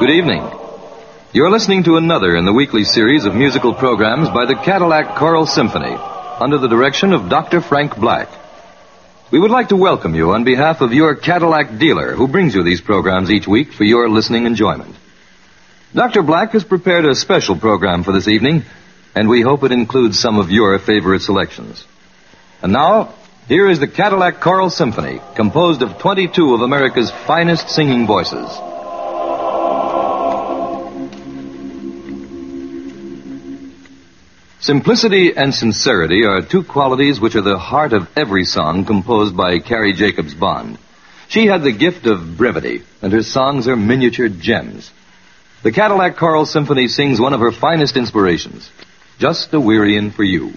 Good evening. You're listening to another in the weekly series of musical programs by the Cadillac Choral Symphony, under the direction of Dr. Frank Black. We would like to welcome you on behalf of your Cadillac dealer, who brings you these programs each week for your listening enjoyment. Dr. Black has prepared a special program for this evening, and we hope it includes some of your favorite selections. And now, here is the Cadillac Choral Symphony, composed of 22 of America's finest singing voices. Simplicity and sincerity are two qualities which are the heart of every song composed by Carrie Jacobs Bond. She had the gift of brevity, and her songs are miniature gems. The Cadillac Choral Symphony sings one of her finest inspirations, Just a Wearyin' for You.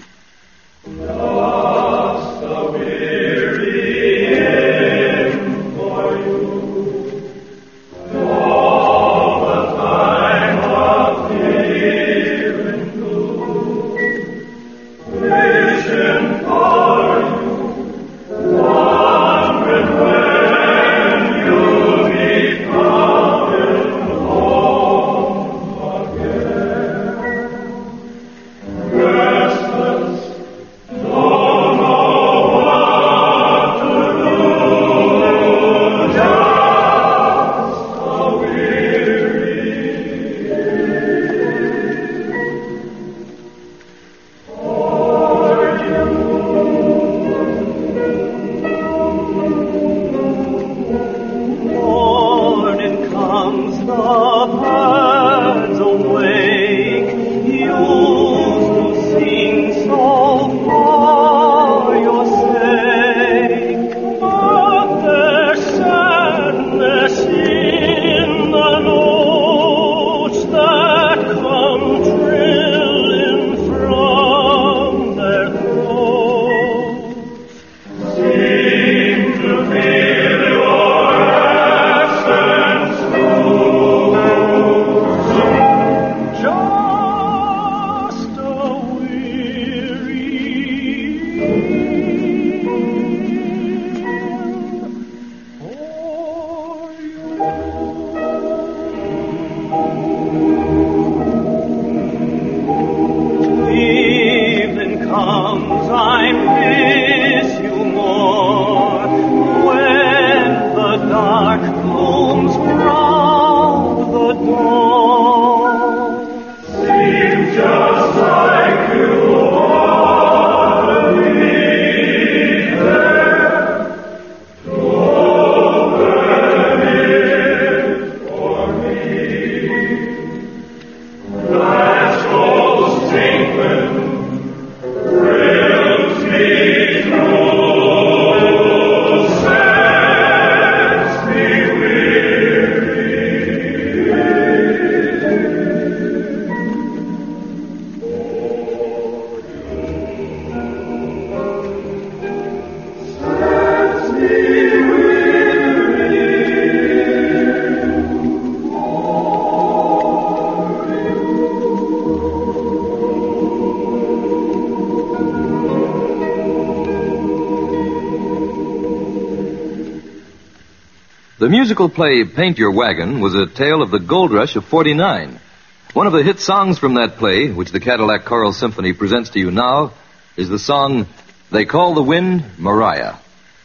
The musical play Paint Your Wagon was a tale of the gold rush of '49. One of the hit songs from that play, which the Cadillac Choral Symphony presents to you now, is the song They Call the Wind Mariah.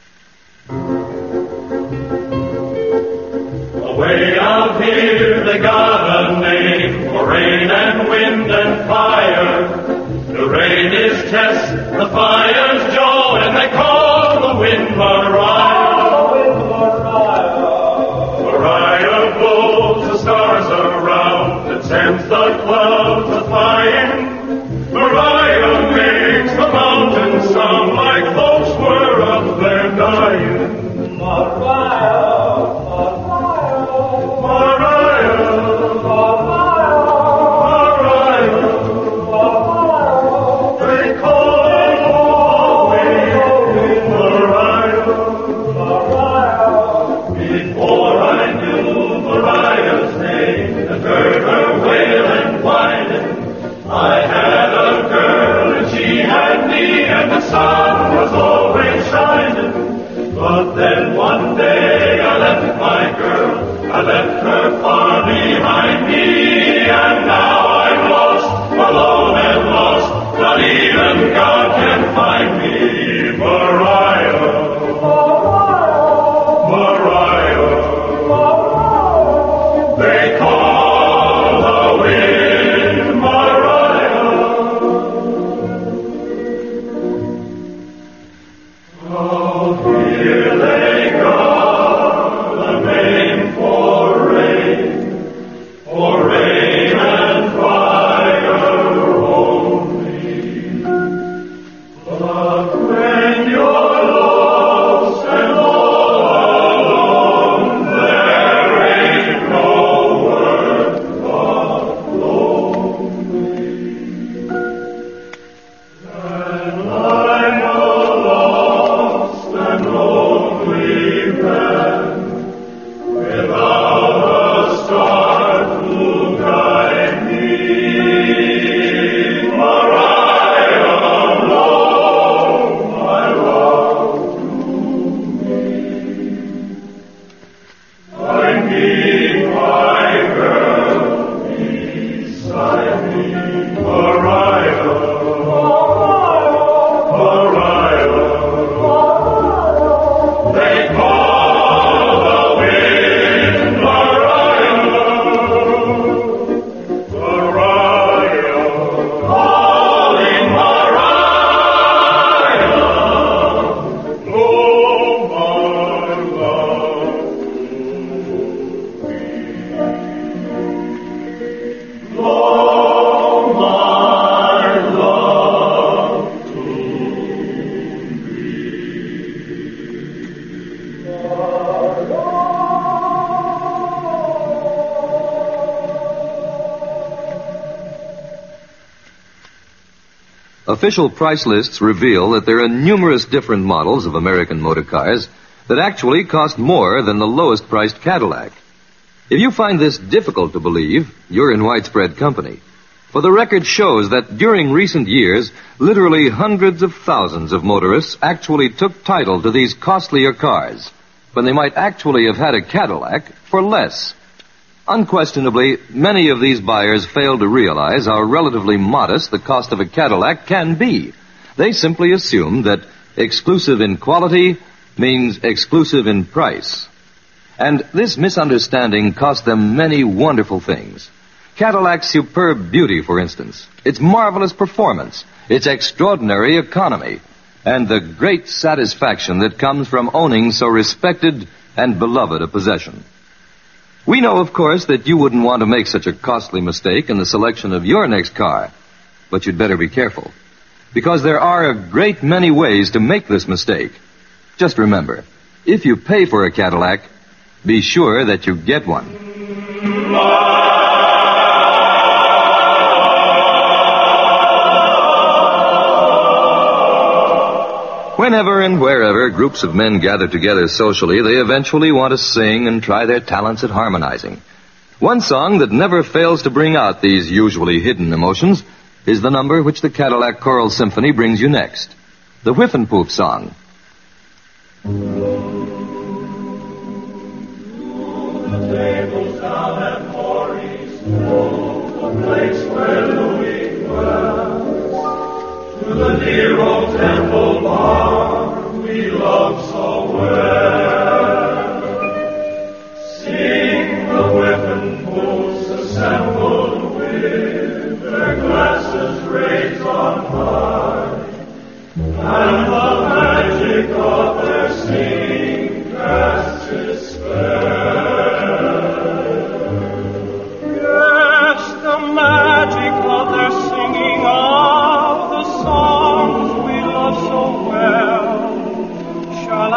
Away out here they got a name for rain and wind and fire. The rain is Tess, the fire's Joe, and they call the wind Mariah. Mariah blows the stars around and sends the clouds a-flying. Mariah makes the mountains sound like folks were up there dying. Mariah, Mariah, Mariah, Mariah, Mariah. They call the wind Mariah, Mariah. Before I knew Mariah's name and heard her wail and Official price lists reveal that there are numerous different models of American motor cars that actually cost more than the lowest priced Cadillac. If you find this difficult to believe, you're in widespread company. For the record shows that during recent years, literally hundreds of thousands of motorists actually took title to these costlier cars, when they might actually have had a Cadillac for less. Unquestionably, many of these buyers fail to realize how relatively modest the cost of a Cadillac can be. They simply assume that exclusive in quality means exclusive in price. And this misunderstanding cost them many wonderful things. Cadillac's superb beauty, for instance, its marvelous performance, its extraordinary economy, and the great satisfaction that comes from owning so respected and beloved a possession. We know, of course, that you wouldn't want to make such a costly mistake in the selection of your next car, but you'd better be careful, because there are a great many ways to make this mistake. Just remember, if you pay for a Cadillac, be sure that you get one. Whenever and wherever groups of men gather together socially, they eventually want to sing and try their talents at harmonizing. One song that never fails to bring out these usually hidden emotions is the number which the Cadillac Choral Symphony brings you next, the Whiffenpoof song. The tables down at Maurice, the place where Louis dwells, to the dear old Temple Bar we love so well. Sing the Whiffenpoofs assembled with their glasses raised on high, and the magic of their singing casts its spell. Yes, the magic of their singing of the songs we love so well shall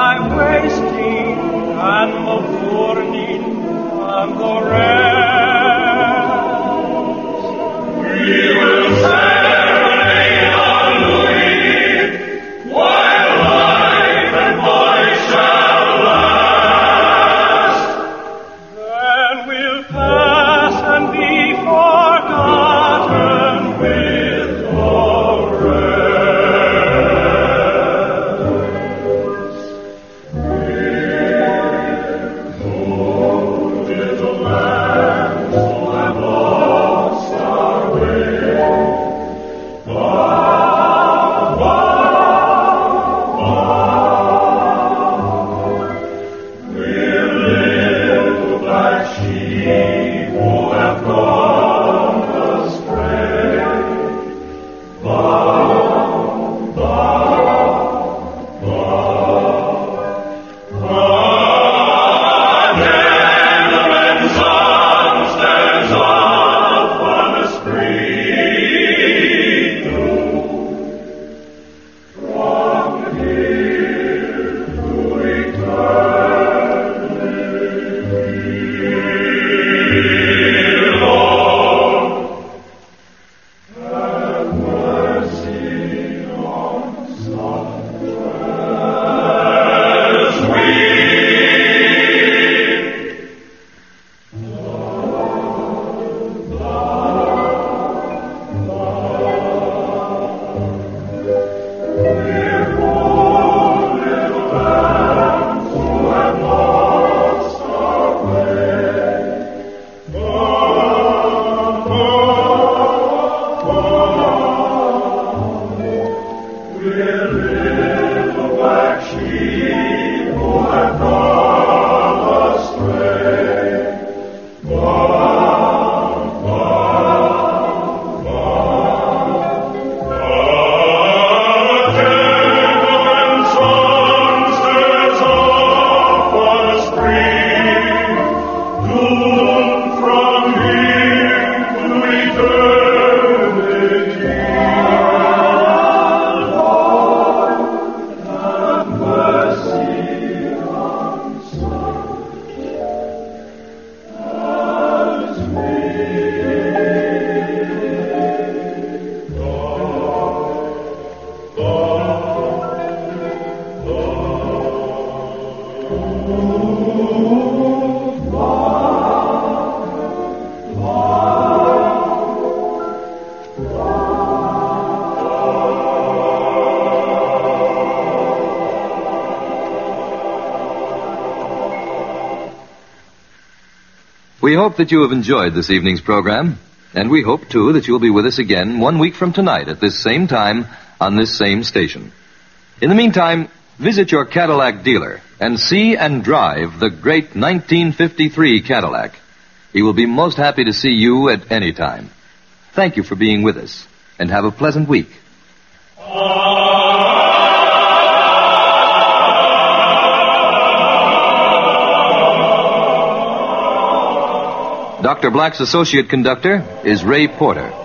We hope that you have enjoyed this evening's program, and we hope, too, that you'll be with us again 1 week from tonight at this same time on this same station. In the meantime, visit your Cadillac dealer and see and drive the great 1953 Cadillac. He will be most happy to see you at any time. Thank you for being with us, and have a pleasant week. Dr. Black's associate conductor is Ray Porter.